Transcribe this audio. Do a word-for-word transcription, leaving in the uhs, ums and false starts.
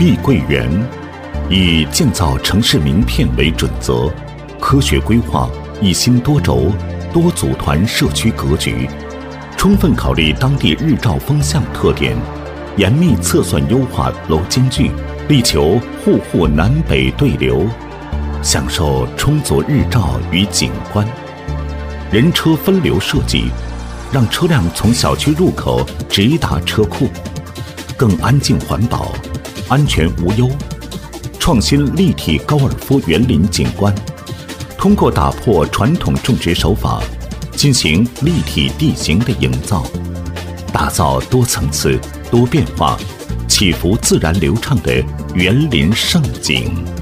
碧桂园以建造城市名片为准则，科学规划一心多轴、多组团社区格局，充分考虑当地日照风向特点，严密测算优化楼间距，力求户户南北对流，享受充足日照与景观。人车分流设计，让车辆从小区入口直达车库，更安静环保，安全无忧。创新立体高尔夫园林景观，通过打破传统种植手法，进行立体地形的营造，打造多层次、多变化、起伏自然流畅的园林胜景。